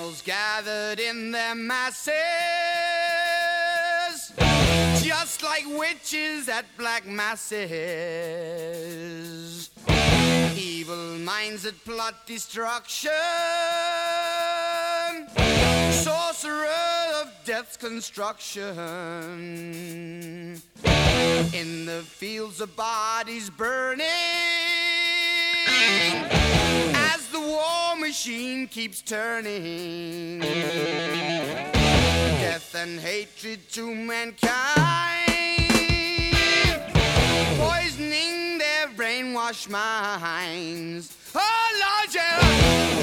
Animals gathered in their masses, just like witches at black masses. Evil minds that plot destruction, sorcerer of death's construction. In the fields of bodies burning, as the war machine keeps turning. Death and hatred to mankind, poisoning their brainwashed minds. Oh Lord, yeah.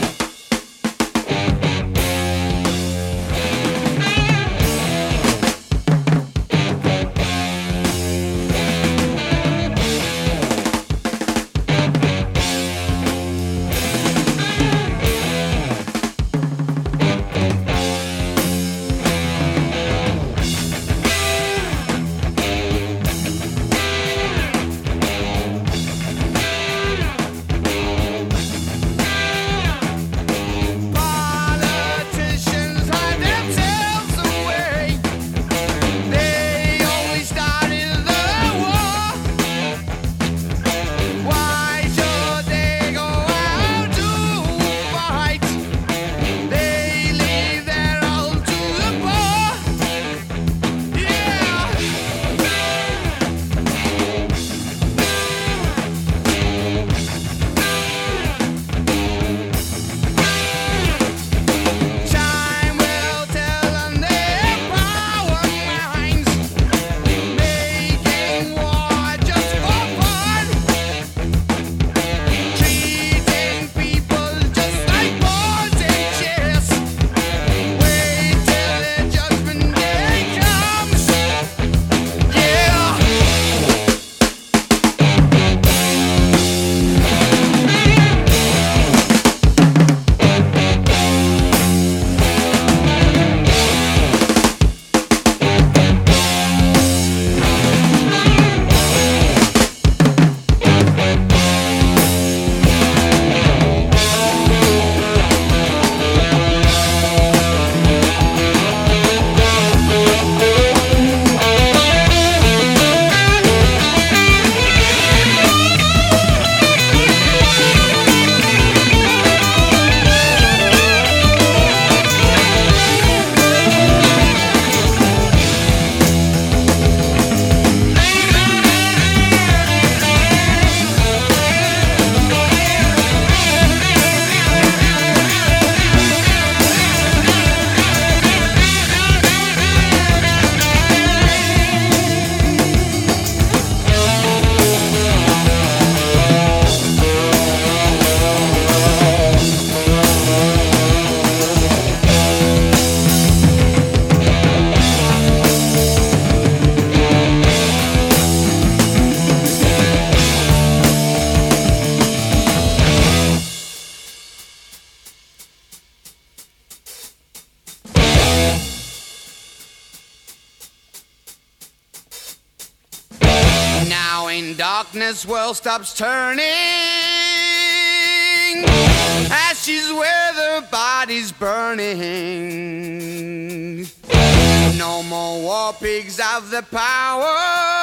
Darkness world stops turning, ashes where the body's burning. No more war pigs have the power,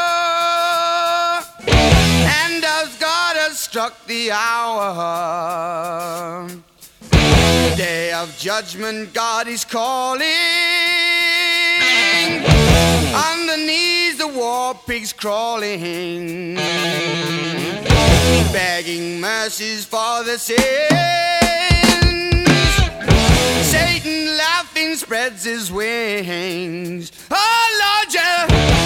and as God has struck the hour. Day of judgment, God is calling. On the knees the war pigs crawling, begging mercies for the sins. Satan laughing spreads his wings. Oh Lord, yeah.